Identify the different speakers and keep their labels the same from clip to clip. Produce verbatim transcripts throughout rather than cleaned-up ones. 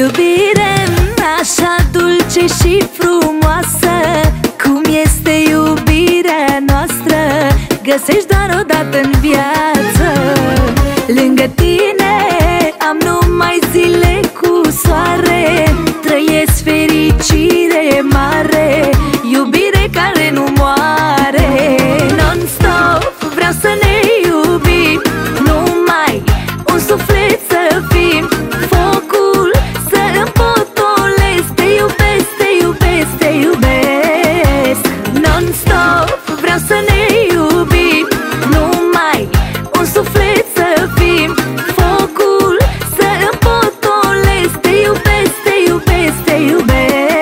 Speaker 1: iubire așa dulce și frumoasă, cum este iubirea noastră, găsești doar o dată în viață. Lângă tine am numai zile cu soare, trăiesc fericire mare, iubire care nu moare. Non-stop vreau să ne iubim, numai un suflet să fim, focul să împotolesc. Te iubesc, te iubesc, te iubesc. Non-stop vreau să ne iubim, numai un suflet să fim, focul să împotolesc. Te iubesc, te iubesc, te iubesc.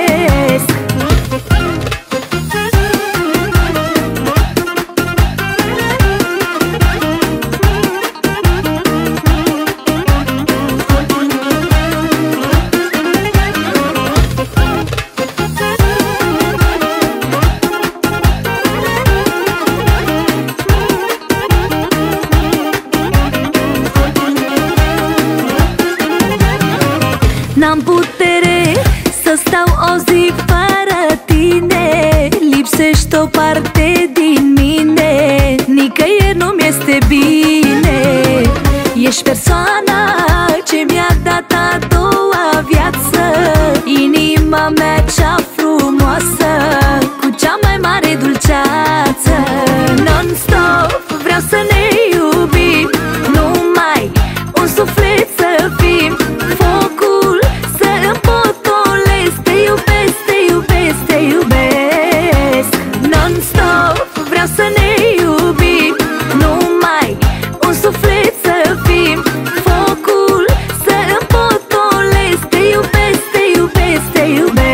Speaker 1: N-am putere să stau o zi fără tine, lipsești o parte din mine, nicăieri nu mi-este bine. Ești persoana ce mi-a dat a doua viață, inima mea cea frumoasă, cu cea mai mare dulceață. Non-stop vreau să ne iubim, numai un suflet să fim, focul să împotolesc. Te iubesc, te iubesc, te iubesc. Non-stop vreau să ne iubim, numai un suflet să fim, focul să împotolesc. Te iubesc, te iubesc, te iubesc.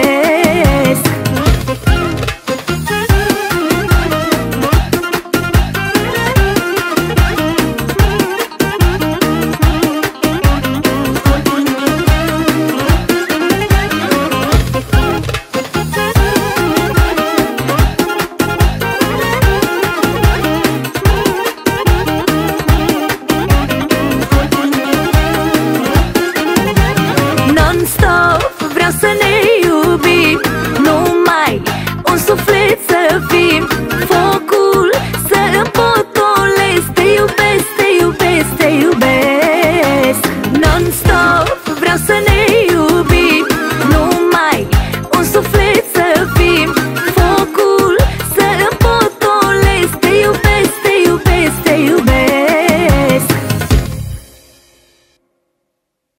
Speaker 1: Non-stop vreau să ne iubim, numai un suflet să fim,